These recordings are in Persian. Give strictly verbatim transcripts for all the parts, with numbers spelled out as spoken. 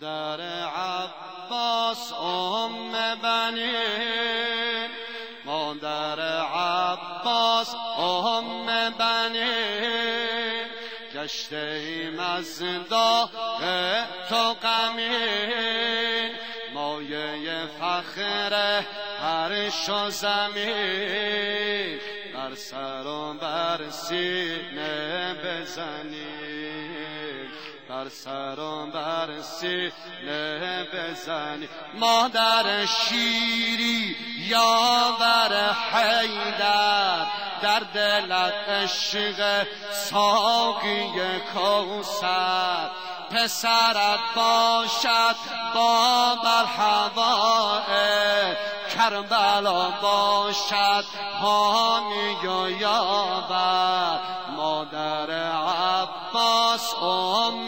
مادر عباس ام بنی، مادر عباس ام بنی، گشته ایم از داغ تو غمین، مایه فخر عرش و زمین، بر سر و بر سینه بزنی، بر سر و بر سینه بزنی. مادر شیری یاور حیدر، در دلت عشق ساقی کوثر، پسرت باشد باب الحوائج، کربلا باشد حامی و یاور. مادر عباس ام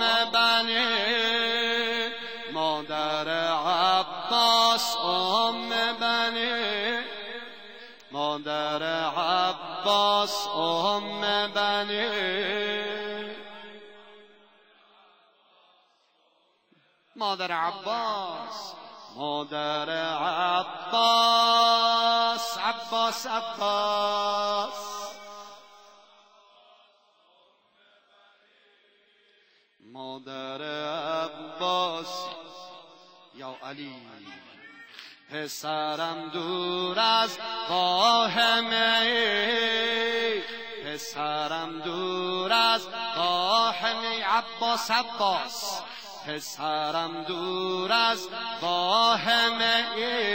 بنی، مادر عباس ام بنی، مادر عباس ام بنی. مادر عباس، مادر عباس، عباس عباس، مادر عباس یا علی. پسرم دور از واهمه، پسرم دور از واهمه. عباس عباس، پسرم دور از واهمه،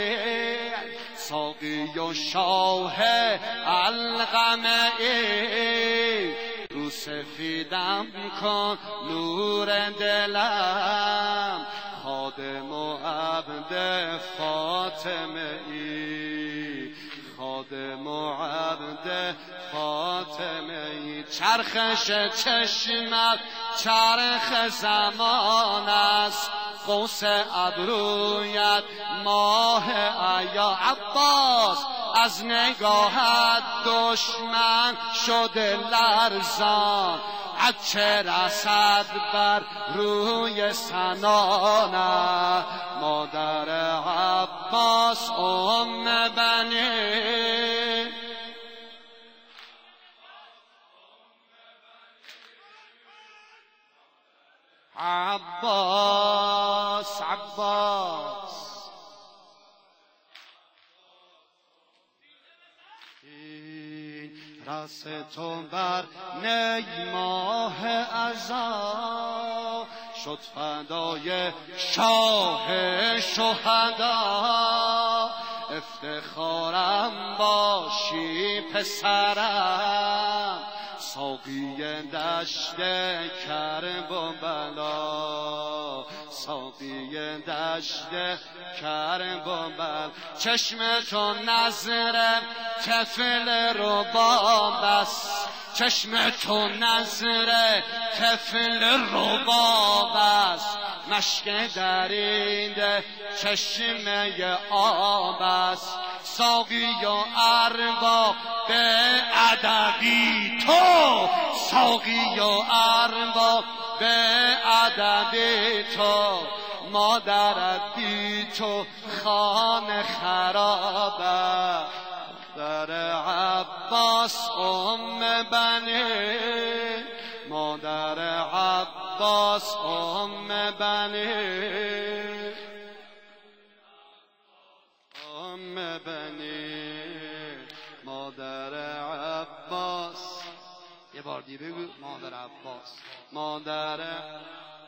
ساقی و شاه القمه. رو سفیدم کن نور دلم، خادم و عبد فاطمه ای، خادم و عبد فاطمه ای. چرخش چشمت چرخ زمان است، قوس ابرویت ماه ایا. عباس، از نگاهت دشمن شده لرزان، چه رسد بر روی سنانه. مادر عباس ام بنی، عباس عباس. راست تو بر نی ماه عزا، شد فدای شاه شهدا. افتخارم باشی پسرم، ساقی دشت کرب و بلا، ساقی دشت کرب و بلا. چشم تو نظر طفل رباب است، چشم تو نظر طفل رباب است. مشک درید چشمه آب است، ساقی و ارباب به ادبی تو، ساقی و ارباب به ادبی تو. مادرت بی تو خانه خرابه. مادر عباس ام بنی، مادر عباس ام بنی، ام بنی. مادر عباس، یه بار دیگه بگو. مادر عباس، مادر